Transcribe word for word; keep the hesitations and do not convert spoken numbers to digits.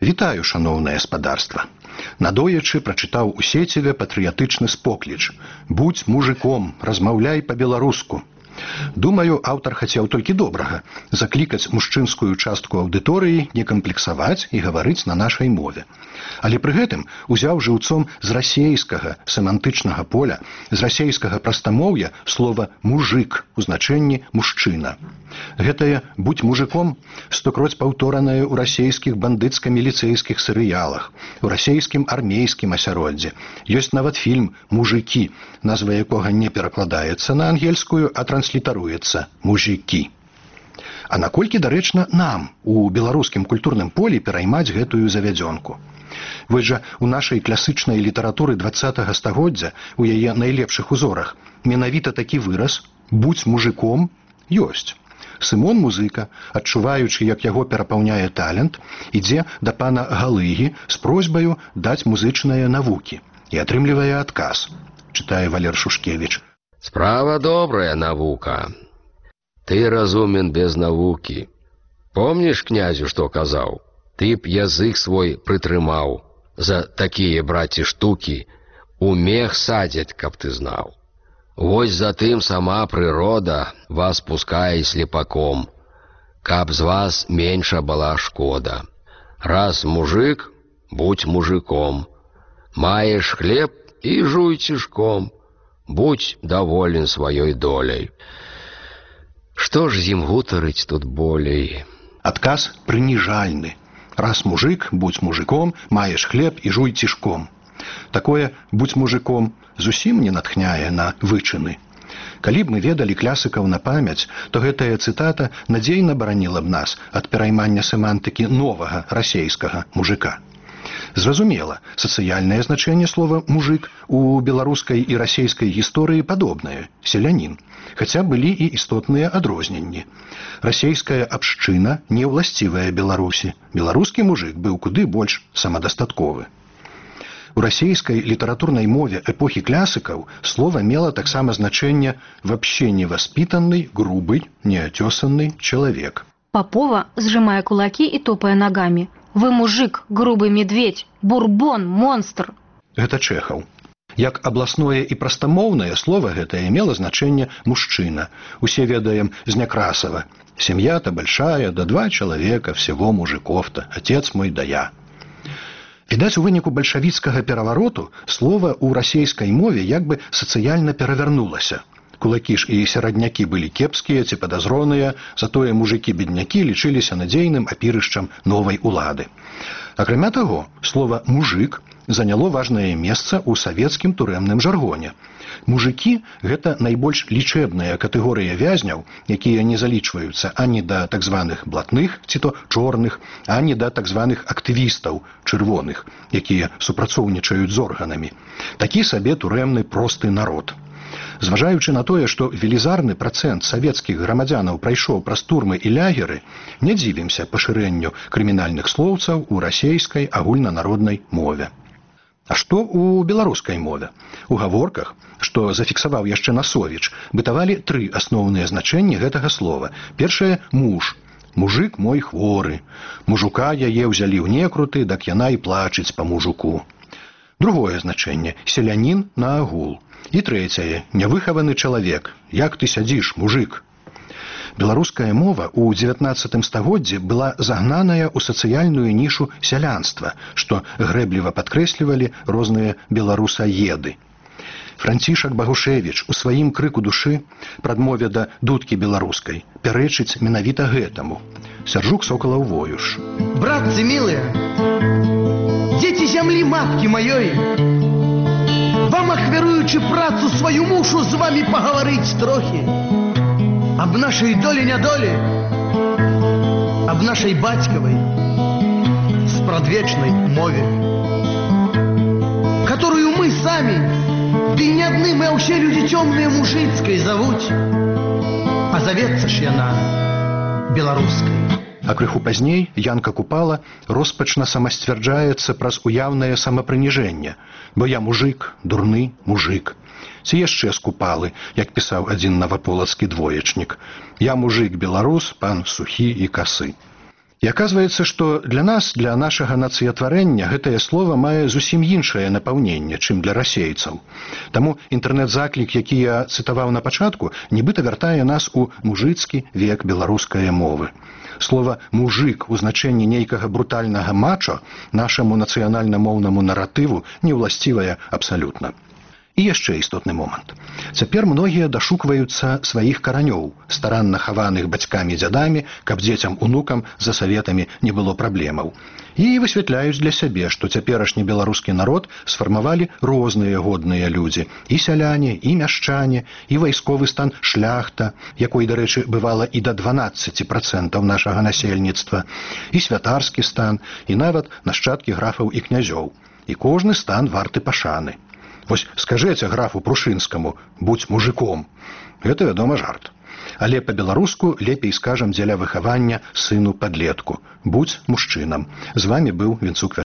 Вітаю, шаноўнае спадарства. Надоечы прачытаў у сеціве патрыятычны спокліч. Будзь мужиком, размаўляй па-беларуску. Думаю, аўтар хацеў толькі добрага – заклікаць мужчынскую частку аўдыторыі не камплексаваць і гаварыць на нашай мове. Але пры гэтым узяў жыўцом з расейскага семантычнага поля, з расейскага прастамоўя слова «мужик» у значэнні «мужчына». Гэтае «будь мужиком» стокроць паўторанае ў расейскіх бандыцка-міліцэйскіх серыялах, у расейскім армейскім асяроддзі. Ёсць нават фільм «Мужики», назва якога не перакладаецца на ангельскую, а транслітаруецца «мужики». А наколькі дарэчна нам, у беларускім культурным полі, пераймаць гэтую завядзёнку? Вось жа у нашай класычнай літаратуры дваццатага стагоддзя, у яе найлепшых узорах, менавіта такі выраз «будь мужиком» ёсць. Сымон Музыка, адчуваючы, як яго перапаўняе талент, ідзе да пана Галыгі з просьбаю даць музычныя навукі і атрымлівае адказ. Чытае Валер Шушкевіч. Справа добрая навука. Ты разумен без навукі. Помніш, князю, што казаў? Ты б язык свой прытрымаў. За такія, браці, штукі у мех садзяць, каб ты знаў. Вось затым сама прырода вас пускае слепаком, каб з вас менша была шкода. Раз мужик, будь мужиком. Маеш хлеб і жуй цішком. Будь даволен сваёй доляй. Што ж з ім гутарыць тут болей? Адказ прыніжальны. Раз мужик, будь мужиком, маеш хлеб і жуй цішком. Такое «будь мужиком» зусім не натхняе на вычыны. Калі б мы ведалі класыкаў на памяць, то гэтая цытата надзейна бараніла б нас ад пераймання семантыкі новага расейскага мужика. Зразумела, сацыяльнае значэнне слова «мужик» у беларускай і расейскай гісторыі падобнае – селянін, хаця былі і істотныя адрозненні. Расейская абшчына не ўласцівая Беларусі. Беларускі мужик быў куды больш самадастатковы. У расейскай літаратурнай мове эпохі класыкаў слова мела таксама значэнне «вообще невоспитанный, грубый, неотесанный человек». Попова сжимая кулаки и топая ногами. «Вы мужик, грубый медведь, бурбон, монстр». Гэта Чэхаў. Як абласное і прастамоўнае слова гэтае мела значэнне «мужчына». Усе ведаем з Някрасава. «Семья-то большая, да два человека, всего мужиков-то, отец мой да я». Відаць, у выніку бальшавіцкага перавароту слова ў расейскай мове як бы сацыяльна перавярнулася. Кулакі ж і сераднякі былі кепскія ці падазроныя, затое мужыкі-беднякі лічыліся надзейным апірышчам новай улады. Акрамя таго, слова «мужик» заняло важнае месца ў савецкім турэмным жаргоне. Мужыкі – гэта найбольш лічэбная катэгорыя вязняў, якія не залічваюцца ані да так званых блатных, ці то чорных, ані да так званых актывістаў, чырвоных, якія супрацоўнічаюць з органамі. Такі сабе турэмны просты народ. Зважаючы на тое, што велізарны працэнт савецкіх грамадзянаў прайшоў праз турмы і лягеры, не дзівімся пашырэнню крымінальных слоўцаў у расейскай агульнанароднай мове. А што ў беларускай мове? У гаворках, што зафіксаваў яшчэ Насовіч, бытавалі тры асноўныя значэнні гэтага слова. Першае – муж. Мужик мой хворы. Мужука яе ўзялі ў некруты, дак яна і плачыць па мужуку. Другое значэнне – селянін на агул. І трэцяе – нявыхаваны чалавек. Як ты сядзіш, мужик? Беларуская мова ў дзевятнаццатым стагоддзі была загнаная ў сацыяльную нішу сялянства, што грэбліва падкрэслівалі розныя беларусаеды. Францішак Багушевіч у сваім крыку душы, прадмове да дудкі беларускай, пярэчыць менавіта гэтаму. Сяржук Сокалаў-Воюш. Братцы милые, дети земли матки моей, вам ахвяруючы працу свою мушу з вами поговорить трохи. Об нашей доле-нядоле, об нашей батьковой спрадвечной мове, которую мы сами, да и не одни мы, а все люди темные мужицкой зовут, а зовется ж яна беларускай. А крыху пазней Янка Купала роспачна самасцвярджаецца праз уяўнае самапрыніжэнне, бо я мужик, дурны мужик. Ці яшчэ з Купалы, як пісаў адзін наваполацкі двоечнік. Я мужик беларус, пан сухі і касы. І аказваецца, што для нас, для нашага нацыятварэння, гэтае слова мае зусім іншае напаўненне, чым для расейцаў. Таму інтэрнэт-заклік, які я цытаваў на пачатку, нібыта вяртае нас у мужыцкі век беларускай мовы. Слова «мужык» у значэнні нейкага брутальнага мачо нашаму нацыянальна-моўнаму наратыву не ўласцівае абсалютна. І яшчэ істотны момант. Цяпер многія дашукваюцца сваіх каранёў, старанна хаваных бацькамі-дзядамі, каб дзецям-унукам за саветамі не было праблемаў. І высвятляюць для сябе, што цяперашні беларускі народ сфармавалі розныя годныя людзі. І сяляне, і мяшчане, і вайсковы стан шляхта, якой, дарэчы, бывала і да дванаццаць працэнтаў нашага насельніцтва, і святарскі стан, і нават нашчадкі графаў і князёў. І кожны стан варты пашаны. Вось скажэце графу Прушынскаму «будь мужиком». Гэта, вядома, жарт. Але па-беларуску лепей скажам дзеля выхавання сыну-падлетку «будь мужчынам». З вамі быў Вінцук